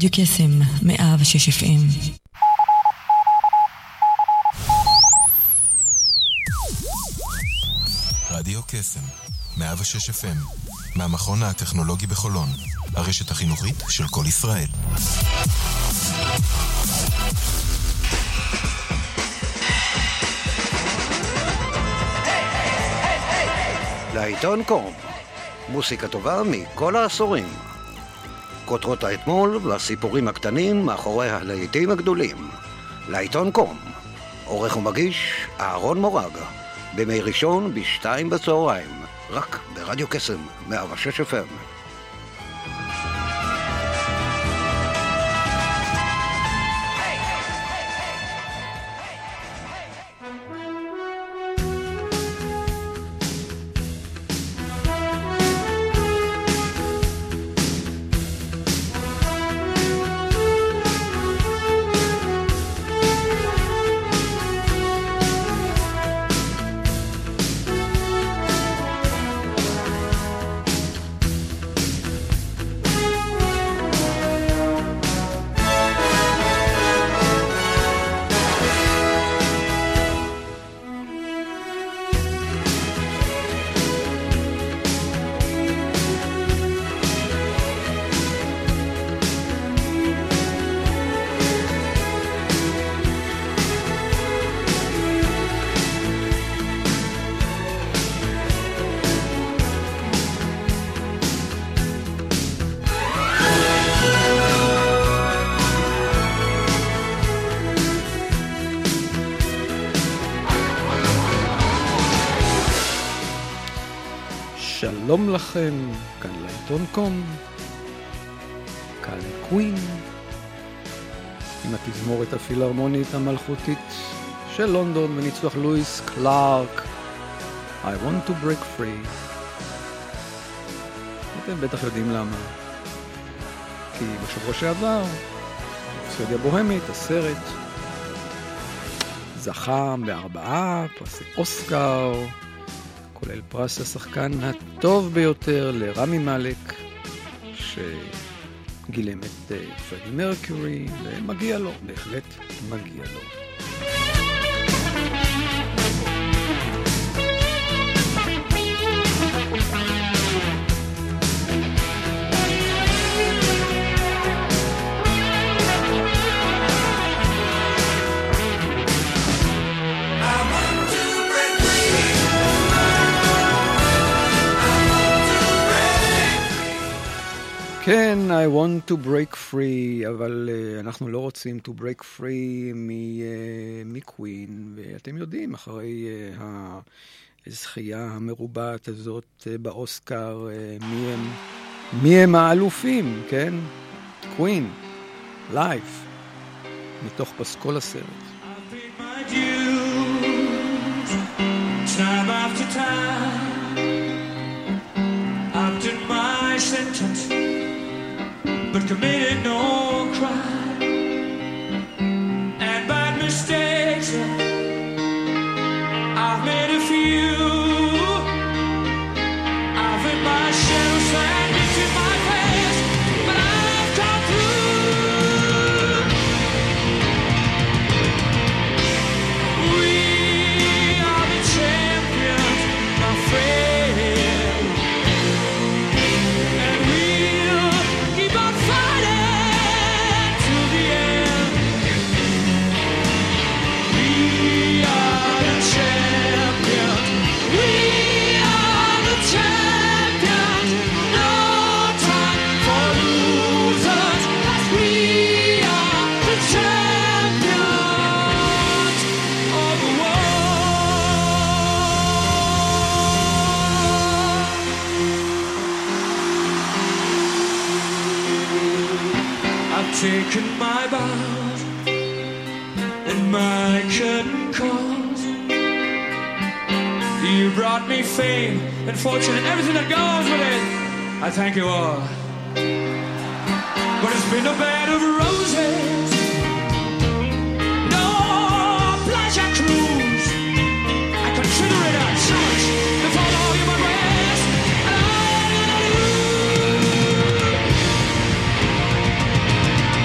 רדיו קסם 106 FM. רדיו קסם 106 FM מהמכון הטכנולוגי בחולון, הרשת החינוכית של כל ישראל. לעיתון קום, מוסיקה טובה מכל העשורים. כותרות האתמול והסיפורים הקטנים מאחורי הלהיטים הגדולים. לעיתון קום, עורך ומגיש אהרון מורג, בימי ראשון ב14:00, רק ברדיו קסם 106 FM. שלום לכם, כאן לעיתון קום, כאן קווין, עם התזמורת הפילהרמונית המלכותית של לונדון וניצוח לואיס קלארק, I want to break free. אתם בטח יודעים למה. כי בשבוע שעבר, רפסודיה בוהמית, הסרט, זכה ב4 פרסי אוסקר, כולל פרס השחקן הטוב ביותר לרמי מאלק, שגילם את פרדי מרקיורי, ומגיע לו, בהחלט מגיע לו. כן, I want to break free, אבל אנחנו לא רוצים to break free מקווין, ואתם יודעים, אחרי הזכייה המרובעת הזאת באוסקר, מי הם האלופים, כן? קווין, לייב, מתוך פסקול הסרט. I've paid my dues, time after time, I've done my sentence, but committed no crime, and bad mistakes I've made a few. I've hit my shadow sand into my face, but I've come through. We are the champions, my friend, and we'll keep on fighting to the end. We are the champions. We are the champions. No time for losers. We are the champions of the world. I've taken my bows and my curtain calls. You brought me fame and fortune and everything that goes with it. I thank you all. But it's been a bed of roses, no pleasure cruise. I consider it a challenge to follow human race, and I'm gonna lose.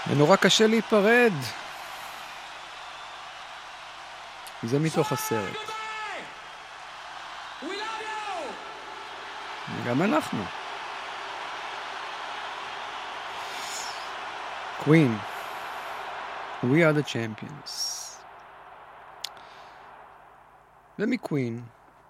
ונורא קשה להיפרד. זה מתוך הסרט. גם אנחנו. Queen, We are the champions. ומקווין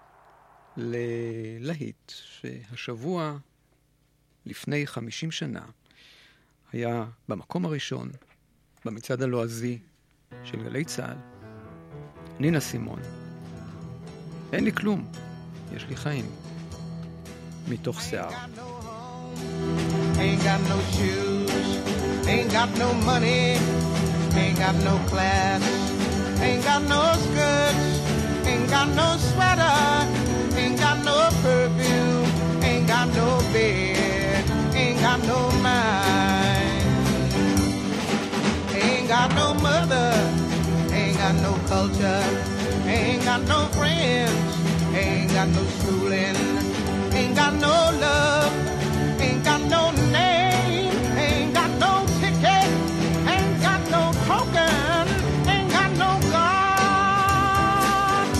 ללהיט שהשבוע לפני 50 שנה היה במקום הראשון במצעד הלועזי של גלי צה"ל. נינה סימון. אין לי כלום, יש לי חיים. מתוך שיער. Ain't got no shoes, ain't got no money, ain't got no class, ain't got no skirts, ain't got no sweater, ain't got no perfume, ain't got no bed, ain't got no mind, ain't got no mother, ain't got no culture, ain't got no friends, ain't got no schooling, ain't got no love, ain't got no name, ain't got no ticket, ain't got no token, ain't got no God.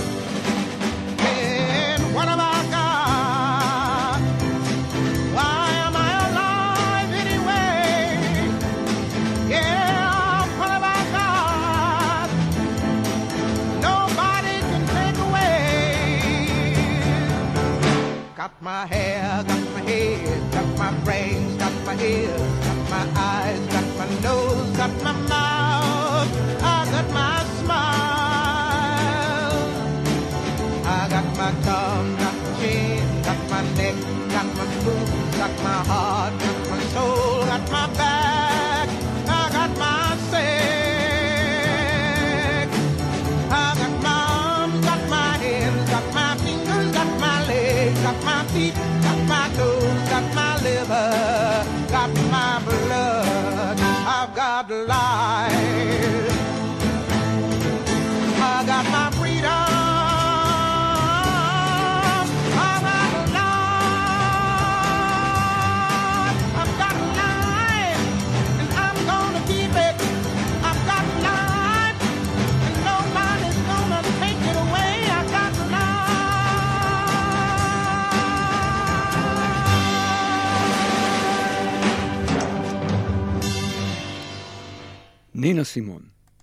And what have I got? Why am I alive anyway? Yeah, what have I got? Nobody can take away. Got my hair, got my head, got my brains, got my ears, got my eyes, got my nose, got my mouth, I got my smile. I got my tongue, got my chin, got my neck, got my boobs, got my heart, got my soul, got my back, I got my sex. I got my arms, got my hands, got my fingers, got my legs, got my feet, got my toes, got my liver, got my blood, I've got life, I got my freedom, I've got life, I've got life, and I'm gonna keep it, I've got life, and nobody's gonna take it away, I've got נינה סימון.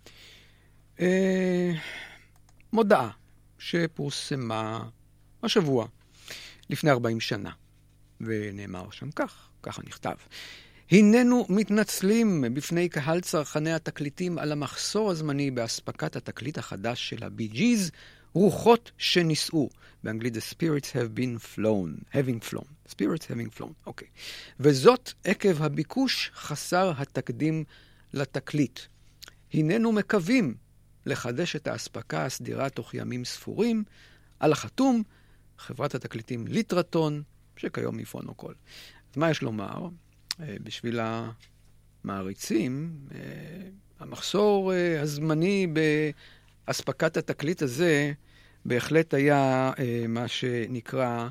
מודעה שפורסמה השבוע לפני 40 שנה, ונאמר שם ככה נכתב: הננו מתנצלים בפני קהל צרכני התקליטים על המחסור הזמני באספקת התקליט החדש של הבי ג'יז, רוחות שנישאו. באנגלית The spirits having flown. אוקיי. וזאת עקב הביקוש חסר התקדים לתקליט. הננו מקווים לחדש את האספקה הסדירה תוך ימים ספורים. על החתום, חברת התקליטים ליטרטון, שכיום היא פונוקול. אז מה יש לומר? בשביל המעריצים, המחסור הזמני באספקת התקליט הזה בהחלט היה מה שנקרא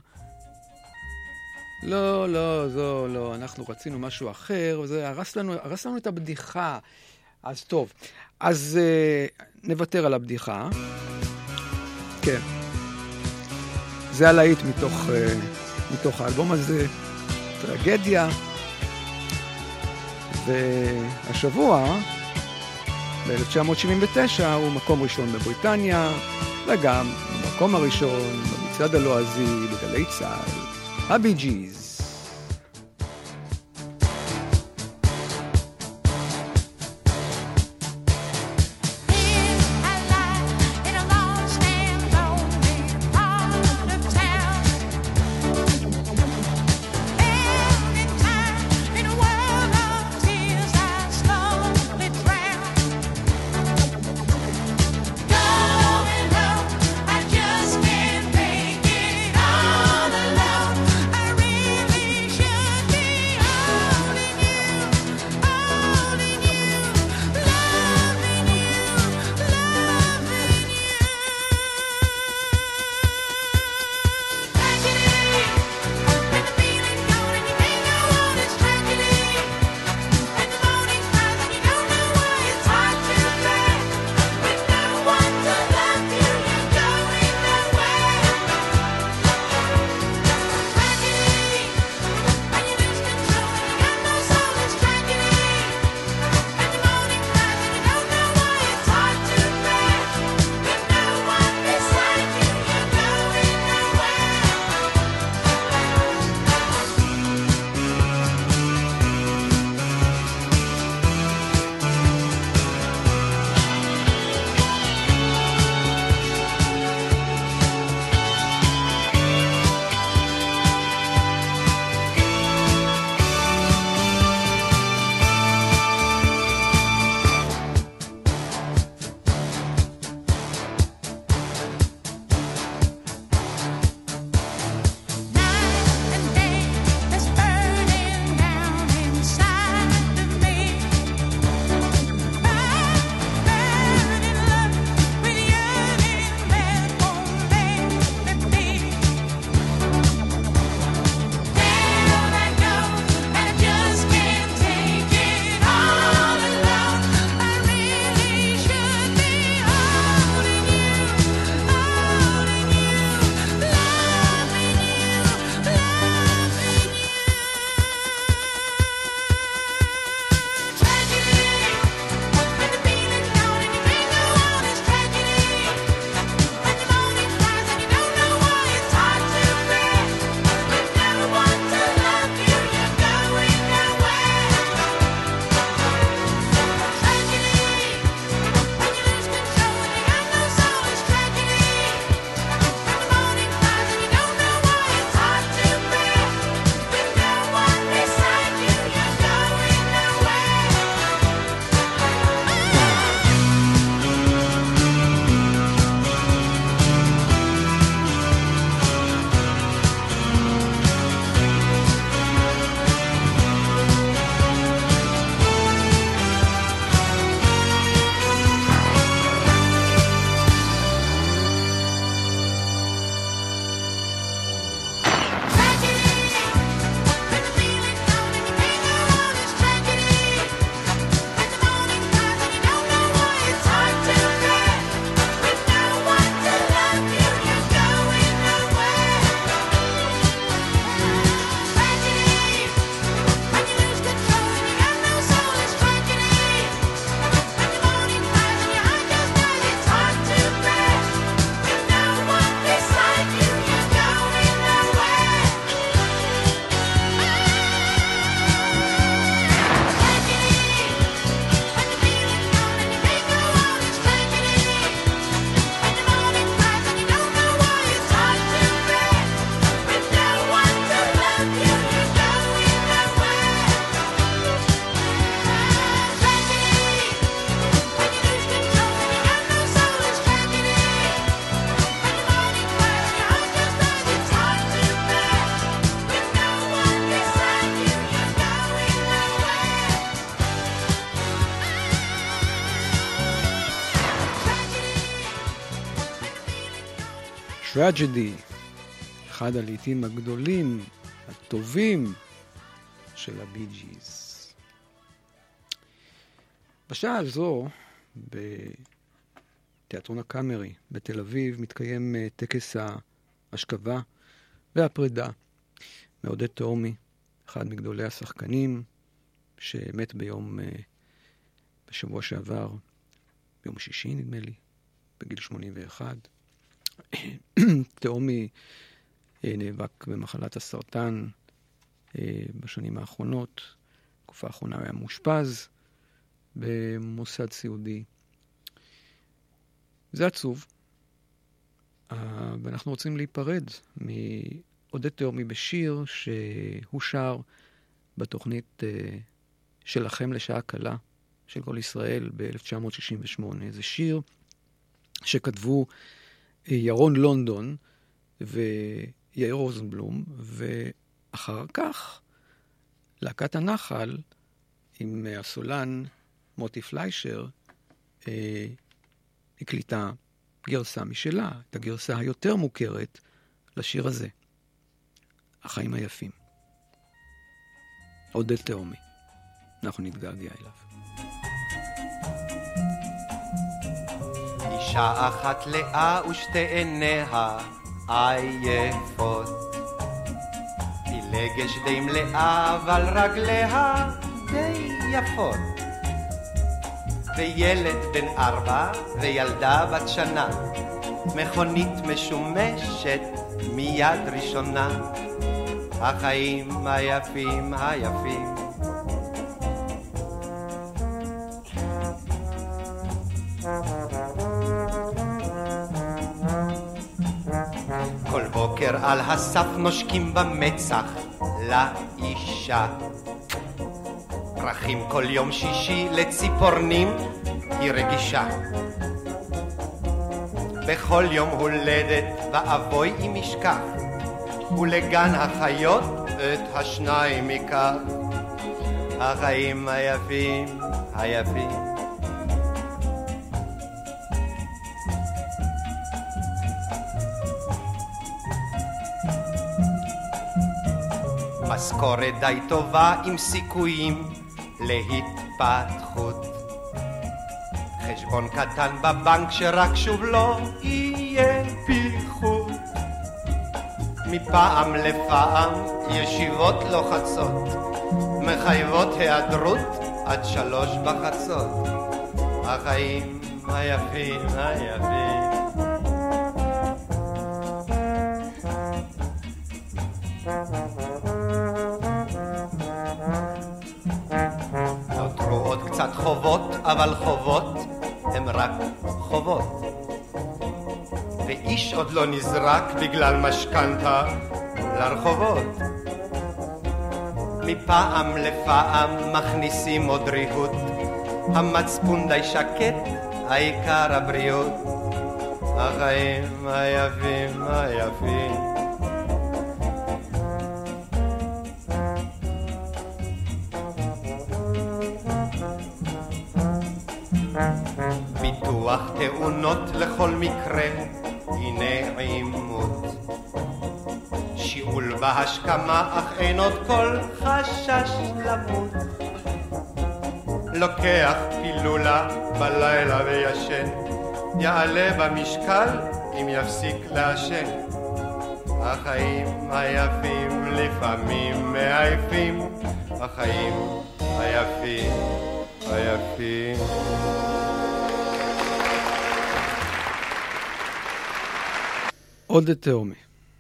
לא, אנחנו רצינו משהו אחר, וזה הרס לנו את הבדיחה. אז טוב, אז נוותר על הבדיחה. כן. זה הלהיט מתוך האלבום הזה, טרגדיה. והשבוע, ב-1979, הוא מקום ראשון בבריטניה, וגם במקום הראשון במצעד הלועזי בגלי צה"ל, הבי ג'יז. I טרג'די, אחד הלעיתים הגדולים, הטובים של הבי ג'יז. בשעה הזו, בתיאטרון הקאמרי בתל אביב, מתקיים טקס ההשכבה והפרידה מעודד תאומי, אחד מגדולי השחקנים, שמת בשבוע שעבר, ביום שישי נדמה לי, בגיל 81. תאומי נאבק במחלת הסרטן בשנים האחרונות. בתקופה האחרונה היה מאושפז במוסד סיעודי. זה עצוב. ואנחנו רוצים להיפרד מעודד תאומי בשיר שהוא שר בתוכנית שלכם לשעה קלה של כל ישראל ב-1968. זה שיר שכתבו ירון לונדון ויאיר רוזנבלום, ואחר כך להקת הנחל עם הסולן מוטי פליישר הקליטה גרסה משלה, את הגרסה היותר מוכרת לשיר הזה, החיים היפים. עודד תאומי, אנחנו נתגעגע אליו. אישה אחת לאה ושתי עיניה עייפות, פילגש די מלאה אבל רגליה די יפות, וילד בן 4 וילדה בת שנה, מכונית משומשת מיד ראשונה, החיים היפים היפים. כל בוקר על הסף נושקים במצח לאישה, פרחים כל יום שישי לציפורנים היא רגישה, בכל יום הולדת ואבוי אם ישכח, ולגן החיות את השניים ייקח, החיים היפים היפים. משכורת די טובה עם סיכויים להתפתחות, חשבון קטן בבנק שרק שוב לא יהיה פיחות, מפעם לפעם ישיבות לוחצות מחייבות היעדרות עד 3 בחצות, החיים היפים היפים. נותרו עוד קצת חובות, אבל חובות הם רק חובות, ואיש עוד לא נזרק בגלל משכנתה לרחובות, מפעם לפעם מכניסים עוד ריהוט, המצפון די שקט, העיקר הבריאות, החיים היפים היפים. ביטוח תאונות לכל מקרה, הנה עימות, שיעול בהשכמה אך אין עוד כל חשש למות, לוקח פילולה בלילה וישן, יעלה במשקל אם יפסיק לעשן, החיים היפים לפעמים מעייפים, החיים היפים היפים. עודד תאומי.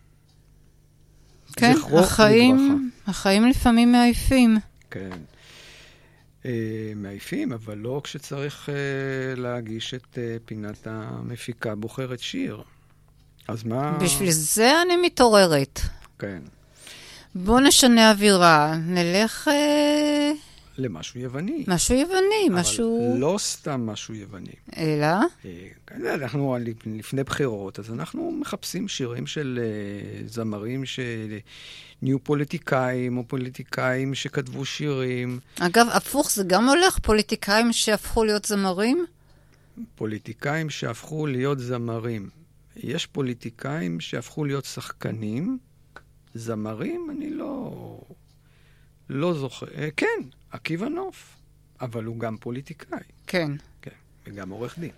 כן, החיים לפעמים מעייפים. כן. מעייפים, אבל לא כשצריך להגיש את פינת המפיקה בוחרת שיר. אז מה... בשביל זה אני מתעוררת. כן. בוא נשנה אווירה, נלך... למשהו יווני. משהו יווני, משהו... אבל לא סתם משהו יווני. אלא? אנחנו לפני בחירות, אז אנחנו מחפשים שירים של זמרים שנהיו פוליטיקאים, או פוליטיקאים שכתבו שירים. אגב, הפוך, זה גם הולך? פוליטיקאים שהפכו להיות זמרים? פוליטיקאים שהפכו להיות זמרים. יש פוליטיקאים שהפכו להיות שחקנים, זמרים, אני לא זוכר. כן, עקיבא נוף, אבל הוא גם פוליטיקאי. כן. כן, וגם עורך דין.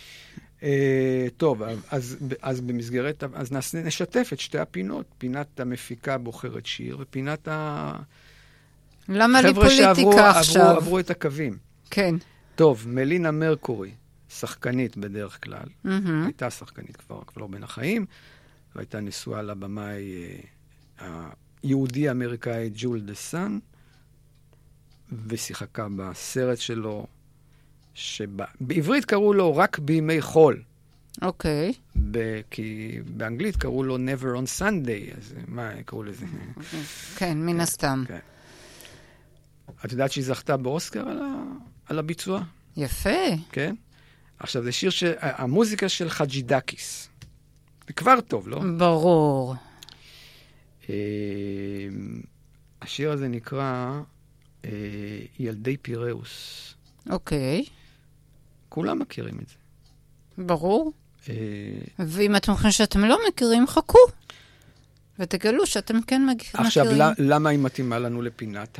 טוב, אז במסגרת, אז נשתף את שתי הפינות, פינת המפיקה בוחרת שיר, ופינת למה לי חבר'ה פוליטיקה עכשיו? עברו את הקווים. כן. טוב, מלינה מרקורי, שחקנית בדרך כלל, הייתה שחקנית כבר לא בין החיים, והייתה נשואה לבמאי היהודי-אמריקאי ג'ול דה סן, ושיחקה בסרט שלו, שבעברית קראו לו רק בימי חול. אוקיי. כי באנגלית קראו לו Never on Sunday, אז מה קראו לזה? כן, מן הסתם. כן. את יודעת שהיא זכתה באוסקר על הביצוע? יפה. כן. עכשיו, זה שיר המוזיקה של חג'ידקיס. זה כבר טוב, לא? ברור. השיר הזה נקרא ילדי פיראוס. אוקיי. כולם מכירים את זה. ברור. ואם אתם חושבים שאתם לא מכירים, חכו. ותגלו שאתם כן מכירים. עכשיו, למה היא מתאימה לנו לפינת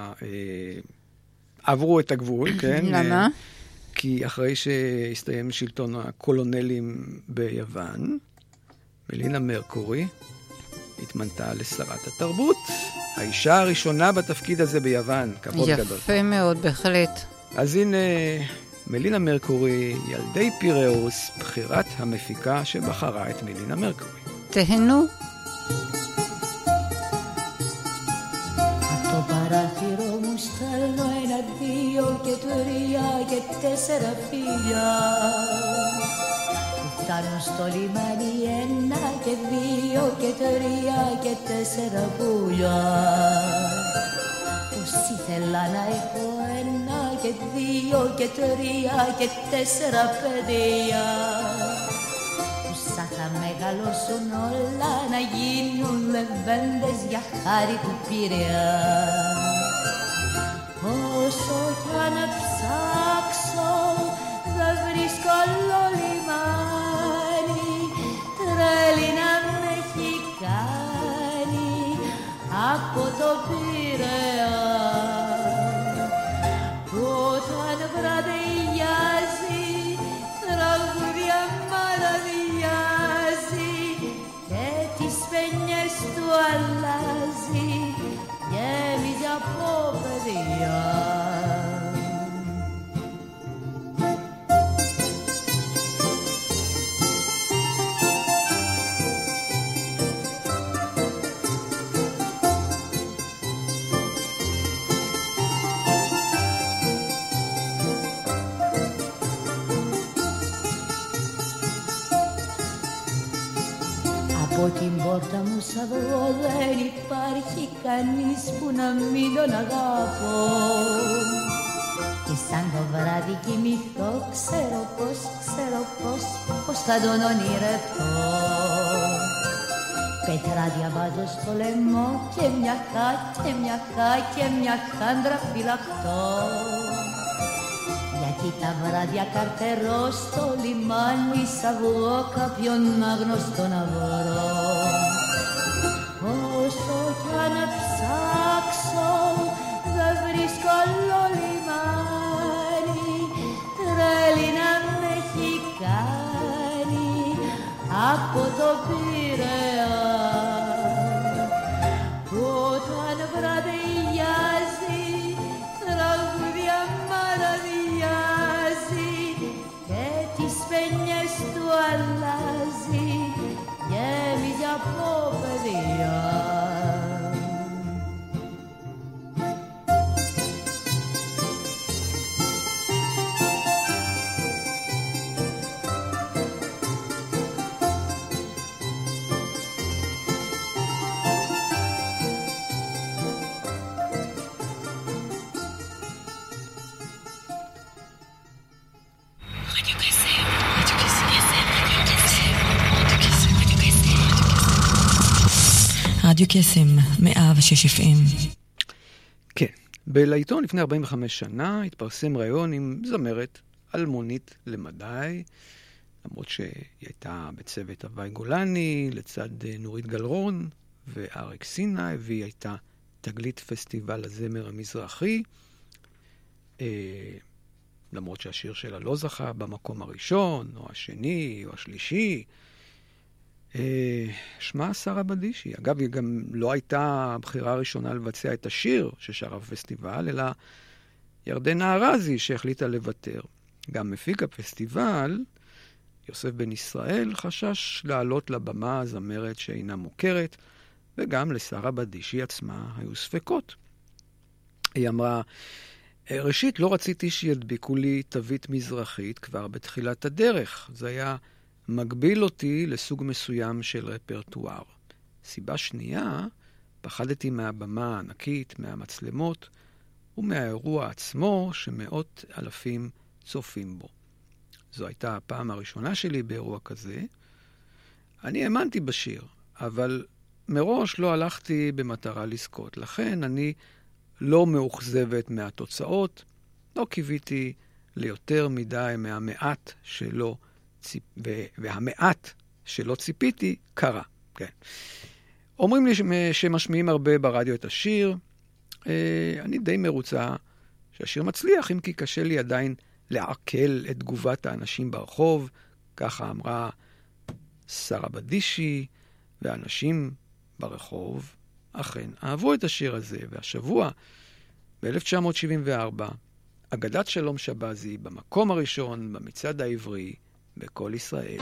עברו את הגבול, כן? למה? כי אחרי שהסתיים שלטון הקולונלים ביוון, מלינה מרקורי התמנתה לשרת התרבות. האישה הראשונה בתפקיד הזה ביוון. כבוד גדול. יפה מאוד, בהחלט. אז הנה מלינה מרקורי, ילדי פיראוס, בחירת המפיקה שבחרה את מלינה מרקורי. תהנו. Το παράθυρο μου στέλνω 1, 2 και 3 και 4 φίλια που φτάνουν στο λιμάνι 1 και 2 και 3 και 4 πουλιά. Πως ήθελα να έχω 1 και 2 και 3 και 4 παιδιά που σαν θα μεγαλώσουν όλα να γίνουν λεβέντες για χάρη του Πειραιά. Όσο κι αν ψάξω δεν βρίσκω άλλο λιμάνι, τρέλη να με έχει κάνει από το Πειραιά. Όταν βραδειάζει τραγούδια μαραδιάζει και τις παινιές του αλλάζει γέμιζε από παιδιά. Από την πόρτα μου σαν βγω δεν υπάρχει κανείς που να μην τον αγάπω. Και σαν το βράδυ κοιμηθώ ξέρω πως θα τον ονειρευτώ. Πετράδια βάζω στο λαιμό και μια χάντρα φυλαχτώ. Γιατί τα βράδια καρτερώ στο λιμάνι σαν βγω κάποιον άγνωστο να βρω. Όσο κι αν ψάξω δεν βρίσκω άλλο λιμάνι, τρέλη να με έχει κάνει από το Πειραιά. Όταν βραδειάζει τραγούδια μαραδιάζει και τις παινιές του αλλάζει γέμιζε από παιδιά. רדיו קסם, 106 FM. כן, בלעיתון לפני 45 שנה התפרסם ראיון עם זמרת אלמונית למדי, למרות שהיא הייתה בצוות הוואי גולני, לצד נורית גלרון ואריק סיני, והיא הייתה תגלית פסטיבל הזמר המזרחי, למרות שהשיר שלה לא זכה במקום הראשון, או השני, או השלישי. שמה שרה בדישי. אגב, היא גם לא הייתה הבחירה הראשונה לבצע את השיר ששרה בפסטיבל, אלא ירדנה ארזי שהחליטה לוותר. גם מפיק הפסטיבל, יוסף בן ישראל, חשש לעלות לבמה זמרת שאינה מוכרת, וגם לשרה בדישי עצמה היו ספקות. היא אמרה, ראשית, לא רציתי שידביקו לי תווית מזרחית כבר בתחילת הדרך. זה היה מגביל אותי לסוג מסוים של רפרטואר. סיבה שנייה, פחדתי מהבמה הענקית, מהמצלמות, ומהאירוע עצמו שמאות אלפים צופים בו. זו הייתה הפעם הראשונה שלי באירוע כזה. אני האמנתי בשיר, אבל מראש לא הלכתי במטרה לזכות. לכן אני לא מאוכזבת מהתוצאות, לא קיוויתי ליותר מדי מהמעט שלא והמעט שלא ציפיתי קרה. כן. אומרים לי שמשמיעים הרבה ברדיו את השיר. אני די מרוצה שהשיר מצליח, אם כי קשה לי עדיין לעכל את תגובת האנשים ברחוב. ככה אמרה שרה בדישי, והאנשים ברחוב אכן אהבו את השיר הזה. והשבוע, ב-1974, אגדת שלום שבזי במקום הראשון במצעד העברי בכל ישראל.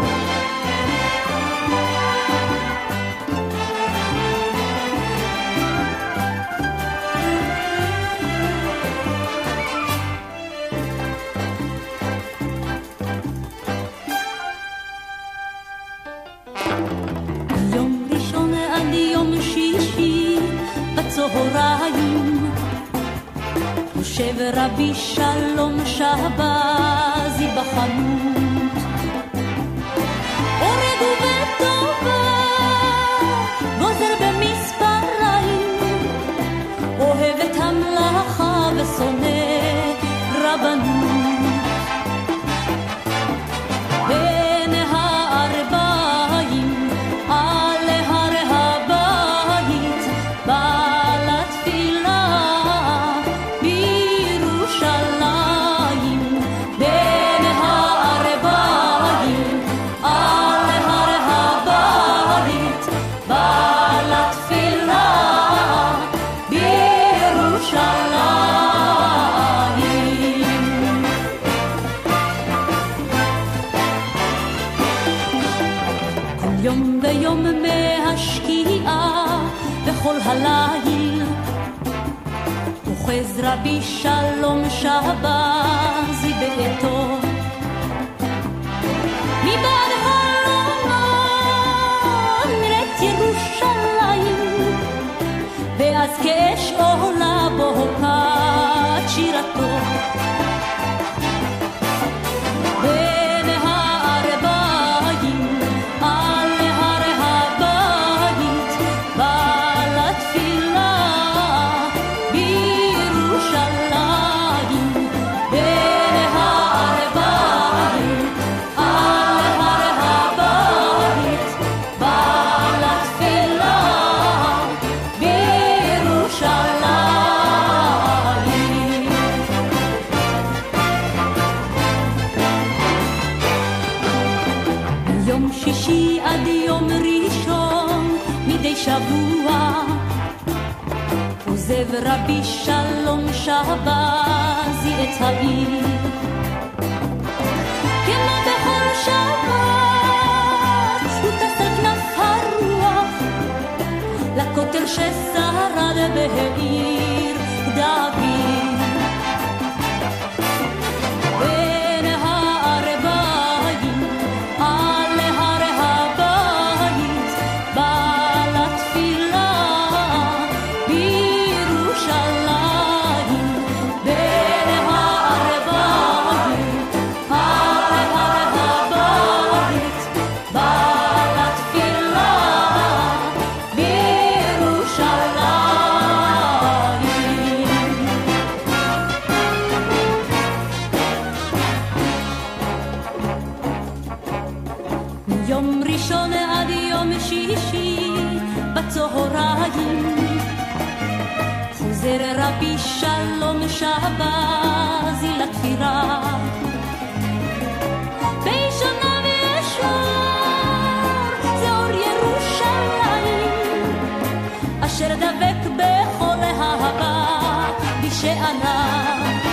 יום ראשון עד יום שישי בצהריים יושב רבי שלום שבזי בחנות, אורג ובטובה גוזר במספריים, אוהב את המלאכה ושונא רבנות. בין הערביים על הר הבית בא לתפילה בירושלים. בין הערביים על הר הבית בא לתפילה בירושלים. כל יום ויום מהשקיעה וכל הליל אוחז רבי שלום שבזי ביתו, מבעד חלונו נראית ירושלים, ואז כאש עולה בוקעת שירתו. בין הערביים על הר הבית בא לתפילה בירושלים. בין הערביים על הר הבית בא לתפילה בירושלים. יום שישי עד יום ראשון מדי שבוע עוזב רבי שלום שבזי את העיר, כמו בכל שבת הוא טס על כנף הרוח לכותל ששרד בעיר דוד. בין הערביים על הר הבית בא לתפילה בירושלים. בין הערביים על הר הבית בא לתפילה בירושלים. זר רבי שלום שבזי לתפירה בישנה וישר זה אור ירושלים אשר דבק בכל אהבה בשערה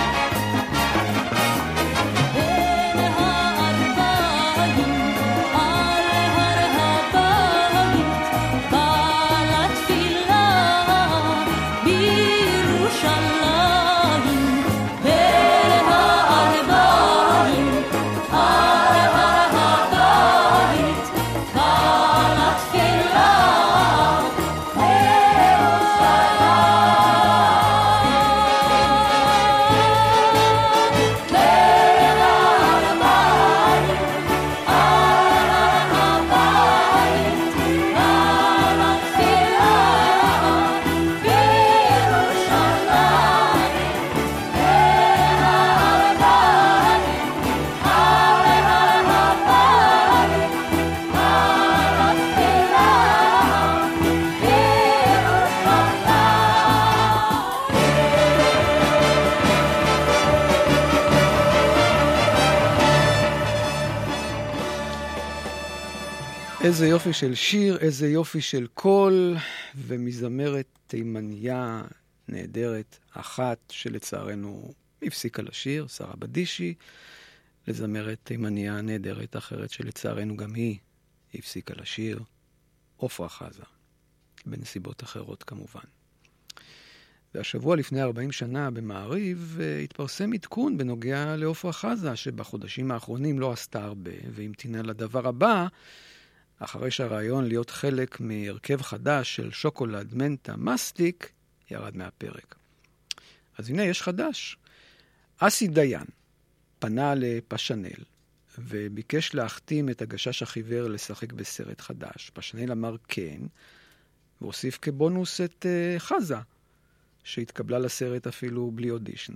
איזה יופי של שיר, איזה יופי של קול, ומזמרת תימניה נהדרת אחת שלצערנו הפסיקה לשיר, שרה בדישי, לזמרת תימניה נהדרת אחרת שלצערנו גם היא הפסיקה לשיר, עופרה חזה, בנסיבות אחרות כמובן. והשבוע לפני 40 שנה במעריב התפרסם עדכון בנוגע לעופרה חזה, שבחודשים האחרונים לא עשתה הרבה, והמתינה לדבר הבא, אחרי שהרעיון להיות חלק מהרכב חדש של שוקולד מנטה מסטיק ירד מהפרק. אז הנה יש חדש. אסי דיין פנה לפשנל וביקש להחתים את הגשש החיוור לשחק בסרט חדש. פשנל אמר כן, והוסיף כבונוס את חזה, שהתקבלה לסרט אפילו בלי אודישן.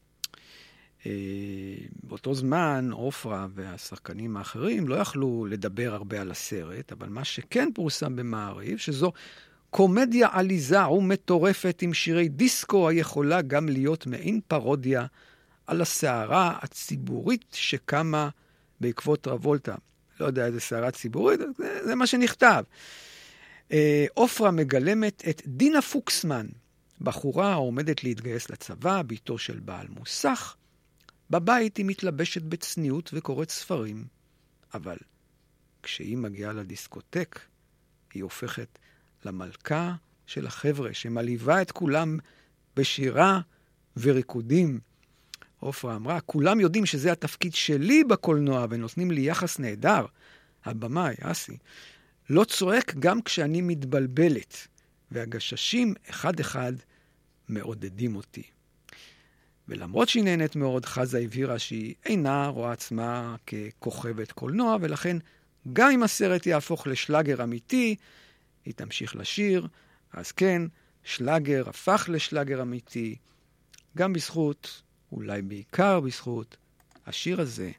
באותו זמן עופרה והשחקנים האחרים לא יכלו לדבר הרבה על הסרט, אבל מה שכן פורסם במעריב, שזו קומדיה עליזה ומטורפת עם שירי דיסקו, היכולה גם להיות מעין פרודיה על הסערה הציבורית שקמה בעקבות טרבולטה. לא יודע איזה סערה ציבורית, זה מה שנכתב. עופרה מגלמת את דינה פוקסמן, בחורה העומדת להתגייס לצבא, ביתו של בעל מוסך. בבית היא מתלבשת בצניעות וקוראת ספרים, אבל כשהיא מגיעה לדיסקוטק, היא הופכת למלכה של החבר'ה, שמלהיבה את כולם בשירה וריקודים. עופרה אמרה, כולם יודעים שזה התפקיד שלי בקולנוע, ונותנים לי יחס נהדר. הבמאי, אסי, לא צועק גם כשאני מתבלבלת, והגששים אחד אחד מעודדים אותי. ולמרות שהיא נהנית מאוד, חזה הבהירה שהיא אינה רואה עצמה ככוכבת קולנוע, ולכן גם אם הסרט יהפוך לשלאגר אמיתי, היא תמשיך לשיר. אז כן, שלאגר הפך לשלאגר אמיתי, גם בזכות, אולי בעיקר בזכות, השיר הזה,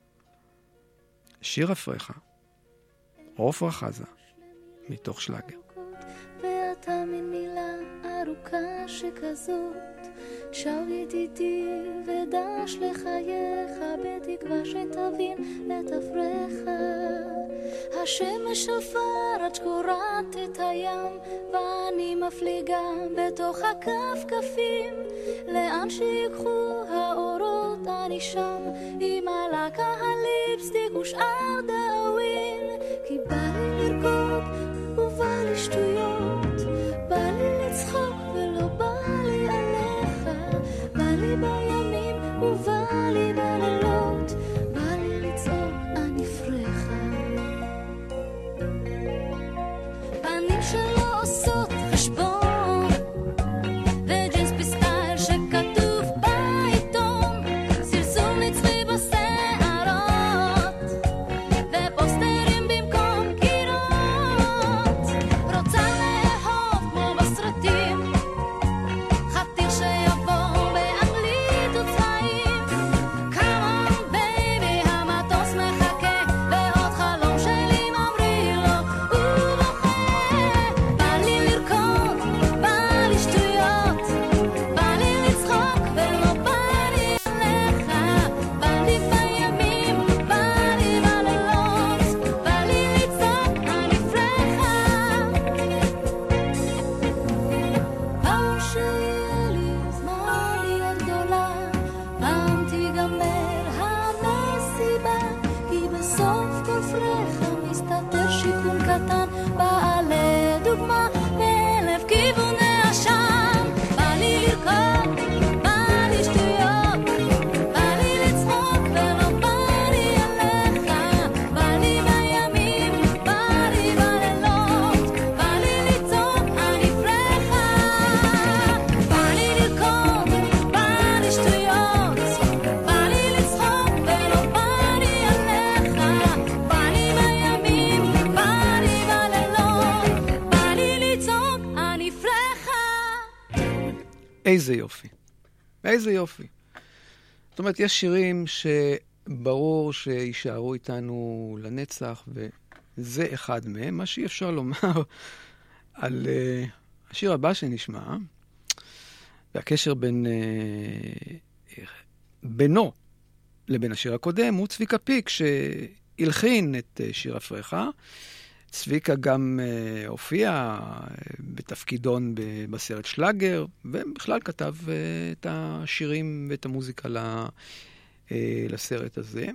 שיר הפרחה, עופרה חזה, מתוך שלאגר. ואתה מין מילה ארוכה שכזאת, שר ידידי ודש לחייך, בתקווה שתבין את אפריך. השמש שפר עד שקורת את הים, ואני מפליגה בתוך הכפכפים, לאן שיקחו האורות אני שם, עם הלקה הליפסטיק ושאר דאווין. כי בא לי לרקוד ובא לי שטויות, בא לי לצחוק ולא בא לי עליך, בא לי בימים ובא לי בלילות, בא לי לצעוק אני פרחה. פנים שלא עושות חשבון, וג'ינס בסטייל שכתוב בעיתון, סרסום נצחי בשערות, ופוסטרים במקום קירות. רוצה לאהוב כמו בסרטים, חתיך שיבוא באנגלית וצבעים, איזה יופי. איזה יופי. זאת אומרת, יש שירים שברור שישארו איתנו לנצח, וזה אחד מהם. מה שאי אפשר לומר על השיר הבא שנשמע, והקשר בינו לבין השיר הקודם, הוא צביקה פיק, שהלחין את שיר הפרחה. צביקה גם הופיע בתפקידון בסרט שלאגר, ובכלל כתב את השירים ואת המוזיקה לסרט הזה.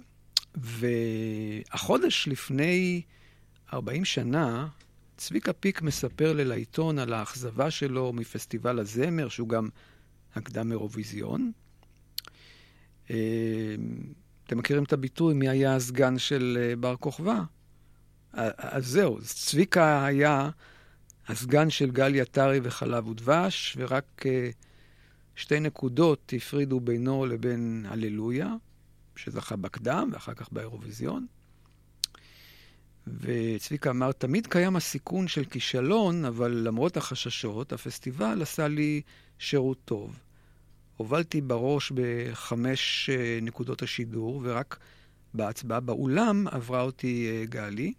והחודש לפני 40 שנה, צביקה פיק מספר לעיתון על האכזבה שלו מפסטיבל הזמר, שהוא גם הקדם אירוויזיון. אתם מכירים את הביטוי, מי היה הסגן של בר כוכבא? אז זהו, צביקה היה הסגן של גלי עטרי וחלב ודבש, ורק 2 נקודות הפרידו בינו לבין הללויה, שזכה בקדם ואחר כך באירוויזיון. וצביקה אמר, תמיד קיים הסיכון של כישלון, אבל למרות החששות, הפסטיבל עשה לי שירות טוב. הובלתי בראש ב5 נקודות השידור, ורק בהצבעה באולם עברה אותי גלי.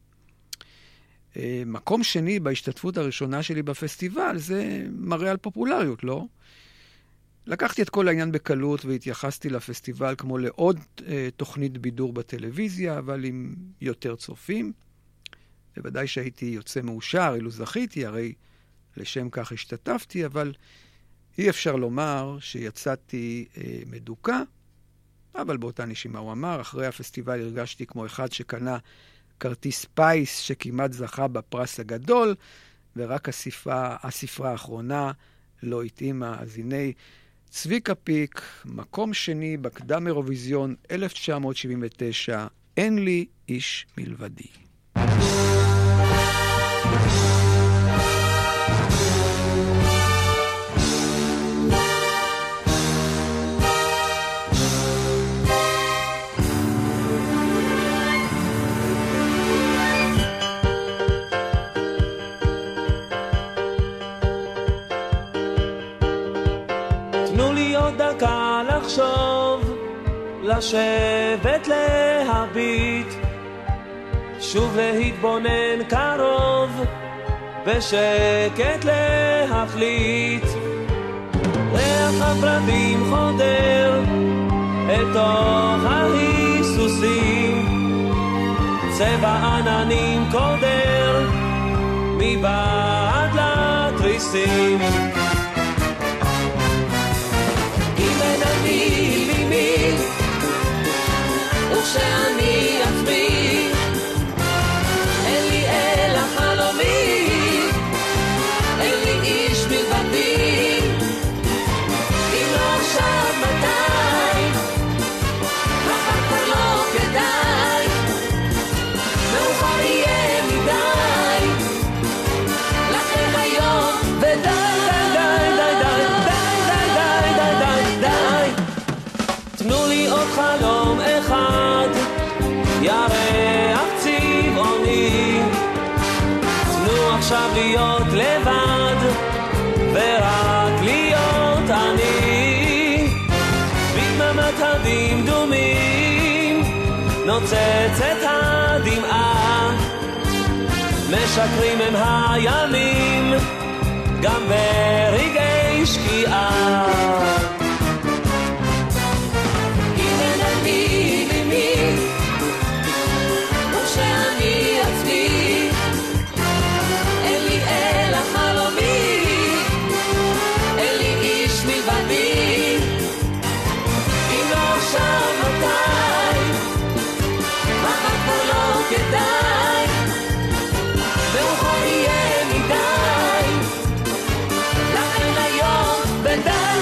מקום שני בהשתתפות הראשונה שלי בפסטיבל, זה מראה על פופולריות, לא? לקחתי את כל העניין בקלות והתייחסתי לפסטיבל כמו לעוד תוכנית בידור בטלוויזיה, אבל עם יותר צופים. בוודאי שהייתי יוצא מאושר, אילו זכיתי, הרי לשם כך השתתפתי, אבל אי אפשר לומר שיצאתי מדוקה, אבל באותה נשימה הוא אמר, אחרי הפסטיבל הרגשתי כמו אחד שקנה כרטיס פייס שכמעט זכה בפרס הגדול, ורק הספרה האחרונה לא התאימה. אז הנה צביקה פיק, מקום שני בקדם אירוויזיון 1979, אין לי איש מלבדי. דקה לחשוב, לשבת להביט, שוב להתבונן קרוב, בשקט להחליט. ריח הפרדים חודר אל תוך ההיסוסים, צבע עננים קודר מבעד לתריסים. וכשאני עצמי אין לי אלא חלומי, אין לי איש מלבדי. אם לא עכשיו מתי, מחר כבר לא כדאי, מאוחר יהיה מדי, לכן היום ודי די די די די די די די. תנו לי עוד חלום אחד, ירח צבעוני, תנו עכשיו להיות לבד ורק להיות אני. בדממת הדמדומים נוצצת הדמעה, משקרים הם הימים גם ברגעי שקיעה. מאוחר יהיה מדי, לכן היום ודי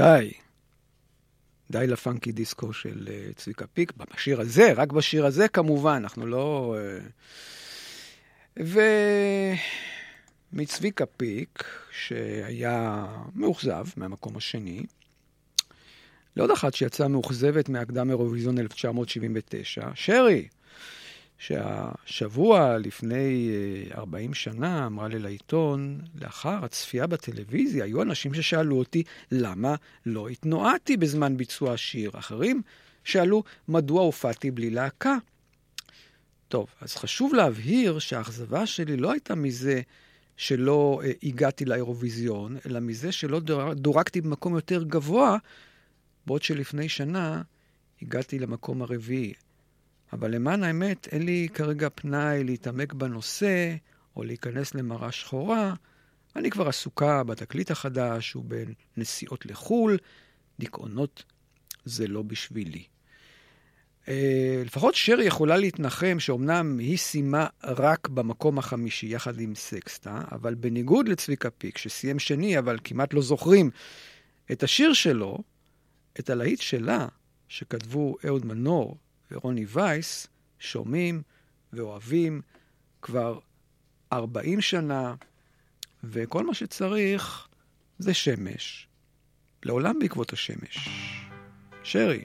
די לפנקי דיסקו של צביקה פיק, בשיר הזה, רק בשיר הזה כמובן, אנחנו לא... ומצביקה פיק, שהיה מאוכזב מהמקום השני, לעוד אחת שיצאה מאוכזבת מהקדם אירוויזיון 1979, שרי, שהשבוע לפני 40 שנה אמרה לי לעיתון, לאחר הצפייה בטלוויזיה, היו אנשים ששאלו אותי למה לא התנועתי בזמן ביצוע השיר. אחרים שאלו מדוע הופעתי בלי להקה. טוב, אז חשוב להבהיר שהאכזבה שלי לא הייתה מזה שלא הגעתי לאירוויזיון, אלא מזה שלא דורקתי במקום יותר גבוה, בעוד שלפני שנה הגעתי למקום הרביעי. אבל למען האמת, אין לי כרגע פנאי להתעמק בנושא, או להיכנס למראה שחורה. אני כבר עסוקה בתקליט החדש, ובנסיעות לחול. דיכאונות זה לא בשבילי. לפחות שרי יכולה להתנחם, שאומנם היא סיימה רק במקום החמישי, יחד עם סקסטה, אבל בניגוד לצביקה פיק, שסיים שני, אבל כמעט לא זוכרים את השיר שלו, את הלהיט שלה, שכתבו אהוד מנור, ורוני וייס, שומעים ואוהבים כבר 40 שנה, וכל מה שצריך זה שמש. לעולם בעקבות השמש. שרי.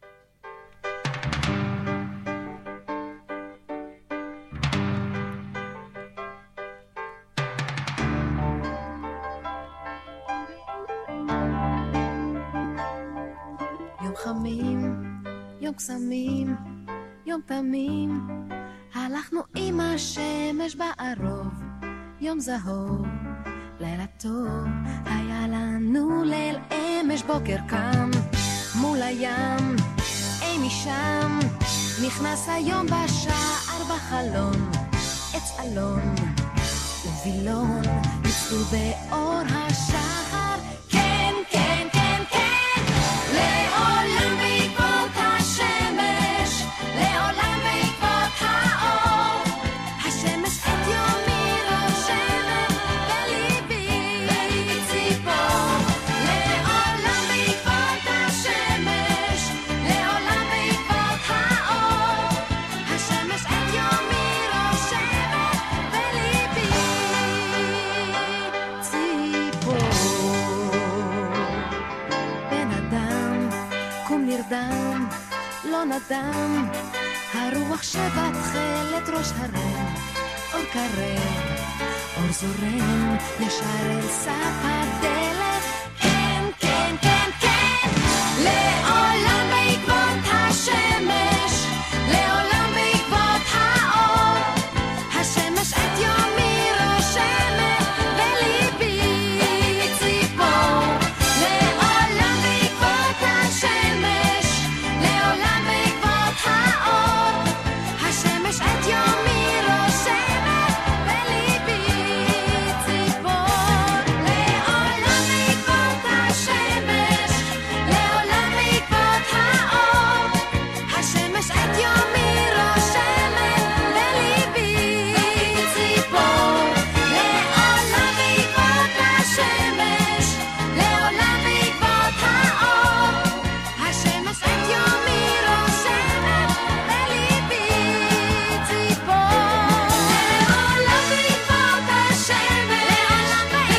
יום חמים, יום קסמים, יום תמים, הלכנו עם השמש בערוב, יום זהוב, לילה טוב, היה לנו ליל אמש, בוקר קם, מול הים, אי משם, נכנס היום בשער בחלון, עץ אלון ובילון, ניצלו באור השחר, כן, כן, כן, כן, לעולם בעקבות השמש, לעולם בעקבות האור, השמש את יומי רושמת בליבי ציפור, לעולם בעקבות השמש, לעולם בעקבות האור, השמש את יומי רושמת בליבי ציפור. בן אדם, קום נרדם, לא נדם, הרוח שבתחלת ראש הרם, אור קרב, אור זורם, ישר אל סף הדלת, כן, כן, כן, כן, לעולם בעקבות השמש, לעולם בעקבות האור, השמש את יומי רושמת בליבי ציפור, לעולם בעקבות השמש, לעולם בעקבות האור, השמש את יומי רושמת בליבי ציפור, לעולם בעקבות השמש, לעולם בעקבות האור, השמש את יומי רושמת בליבי ציפור, לעולם בעקבות השמש, לעולם בעקבות האור, השמש את יומי רושמת בליבי ציפור, לעולם בעקבות השמש,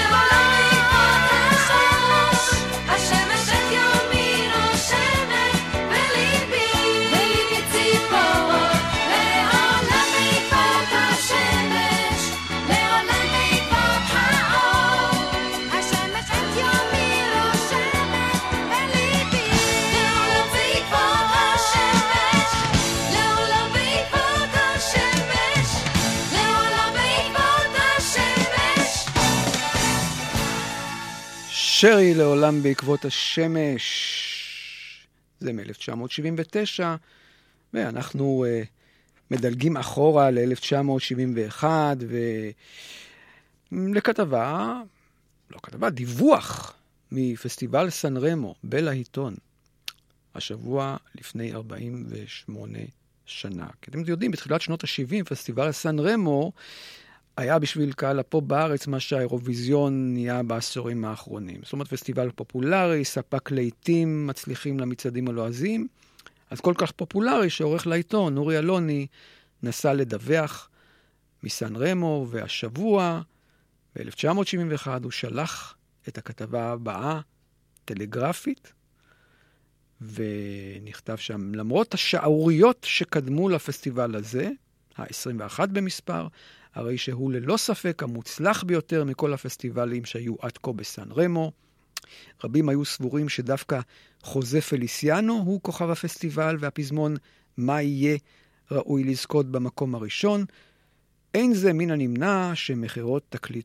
השמש את יומי רושמת בליבי ציפור, לעולם בעקבות השמש, לעולם בעקבות האור, השמש את יומי רושמת בליבי לעולם בעקבות השמש, לעולם בעקבות השמש, לעולם בעקבות השמש. שרי לעולם בעקבות השמש. זה מ-1979, ואנחנו מדלגים אחורה ל-1971, ולכתבה, לא כתבה, דיווח מפסטיבל סן רמו בלהיטון, השבוע לפני 48 שנה. כי אתם יודעים, בתחילת שנות ה-70, פסטיבל סן רמו היה בשביל קהל הפופ בארץ מה שהאירוויזיון נהיה בעשורים האחרונים. זאת אומרת, פסטיבל פופולרי, ספק לעיתים, מצליחים למצעדים הלועזיים. אז כל כך פופולרי שעורך לעיתון, אורי אלוני, נסע לדווח מסן רמו, והשבוע, ב-1971, הוא שלח את הכתבה הבאה, טלגרפית, ונכתב שם, למרות השערוריות שקדמו לפסטיבל הזה, ה-21 במספר, הרי שהוא ללא ספק המוצלח ביותר מכל הפסטיבלים שהיו עד כה בסן רמו. רבים היו סבורים שדווקא חוזה פליסיאנו הוא כוכב הפסטיבל, והפזמון מה יהיה ראוי לזכות במקום הראשון. אין זה מן הנמנע שמחירת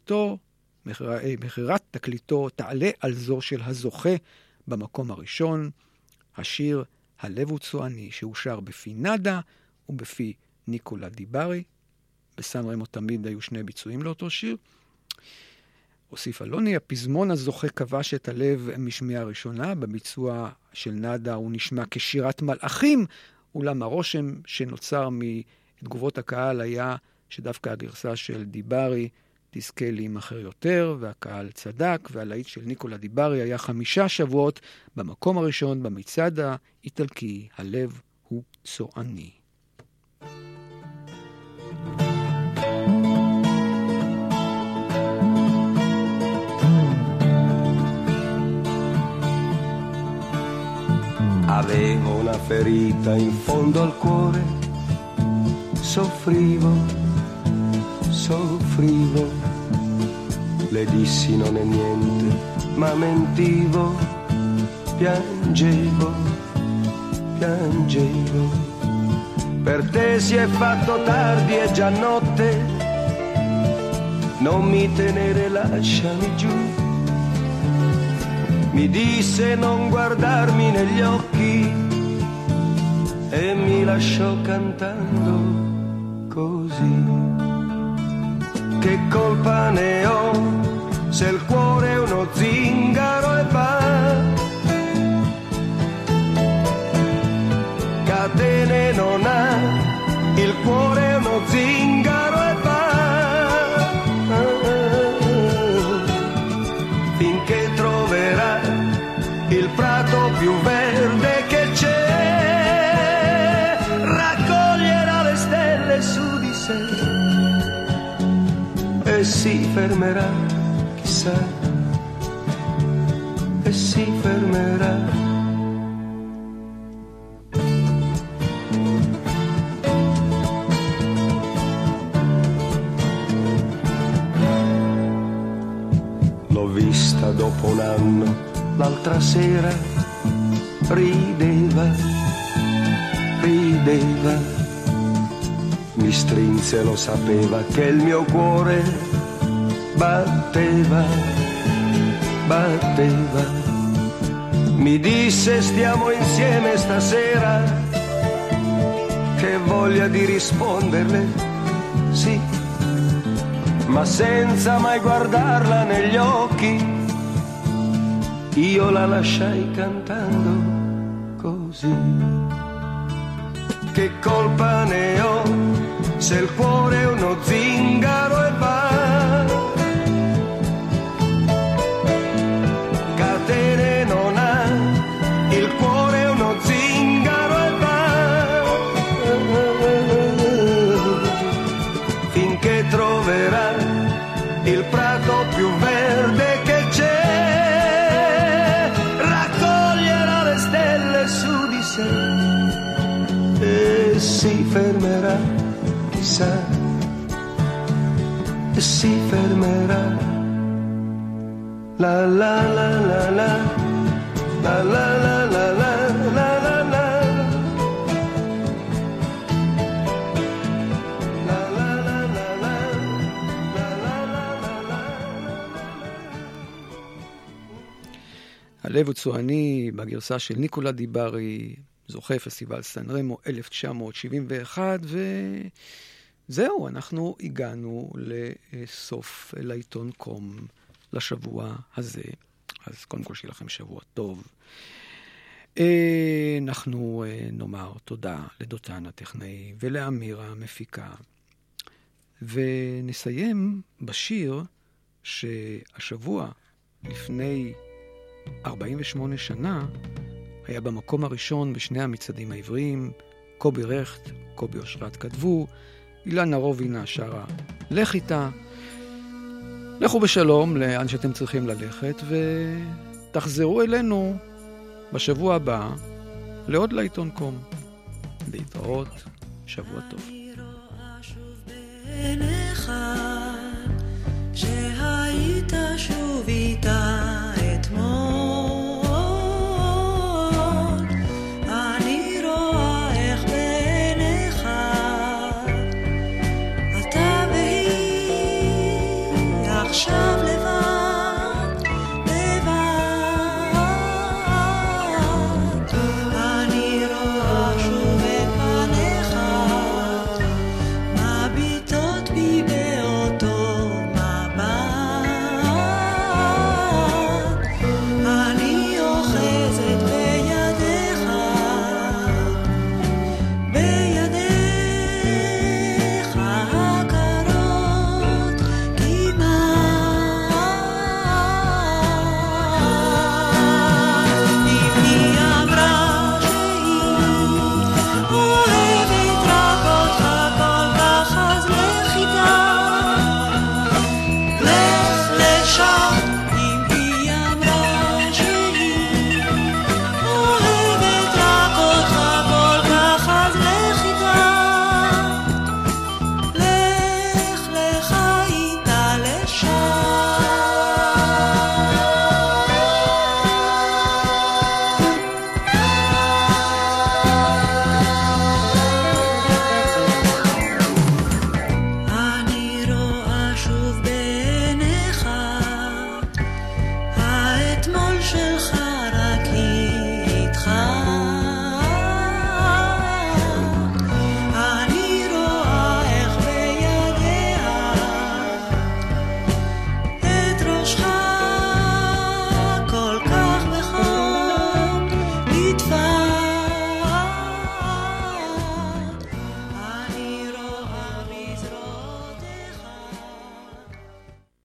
תקליטו תעלה על זו של הזוכה במקום הראשון. השיר הלב הוא צועני שהושר בפי נדה ובפי ניקולה דיברי. בסן רמו תמיד היו שני ביצועים לאותו שיר. הוסיף אלוני, הפזמון הזוכה כבש את הלב משמיעה הראשונה. בביצוע של נדה הוא נשמע כשירת מלאכים, אולם הרושם שנוצר מתגובות הקהל היה שדווקא הגרסה של דיברי תזכה להימכר יותר, והקהל צדק, והלהיט של ניקולה דיברי היה 5 שבועות במקום הראשון במצעד האיטלקי, הלב הוא צועני. Avevo una ferita in fondo al cuore, soffrivo, le dissi non è niente, ma mentivo, piangevo, per te si è fatto tardi e già notte, non mi tenere, lasciami giù. Mi disse non guardarmi negli occhi e mi lasciò cantando così. Che colpa ne ho se il cuore è uno zingaro e va, catene non ha, il cuore è uno zingaro e va, finché troverà il prato più verde che c'è, raccoglierà le stelle su di sé e si fermerà, chissà, e si fermerà. L'ho vista dopo un anno, l'altra sera, rideva, mi strinse, lo sapeva che il mio cuore batteva, mi disse stiamo insieme stasera, che voglia di risponderle, sì, ma senza mai guardarla negli occhi, io la lasciai cantando così. Che colpa ne ho se il cuore è uno zingaro e va, catene non ha, il cuore è uno zingaro e va, finché troverà il prato più verde che c'è, raccoglierà le stelle su di sé e si fermerà, chissà, e si fermerà. La la la la la, la la la la la la la la. הלב הוא צועני בגרסה של ניקולה דיברי, זוכה פסטיבל סן רמו 1971, וזהו, אנחנו הגענו לסוף לעיתון קום לשבוע הזה. אז קודם כל שיהיה לכם שבוע טוב. אנחנו נאמר תודה לדותן הטכנאי ולאמירה המפיקה, ונסיים בשיר שהשבוע, לפני 48 שנה, היה במקום הראשון בשני המצעדים העבריים. קובי רכט, קובי אושרת כתבו, אילנה רובינה שרה לך איתה. לכו בשלום לאן שאתם צריכים ללכת, ותחזרו אלינו בשבוע הבא לעוד לעיתון קום. להתראות, שבוע טוב. בעיניך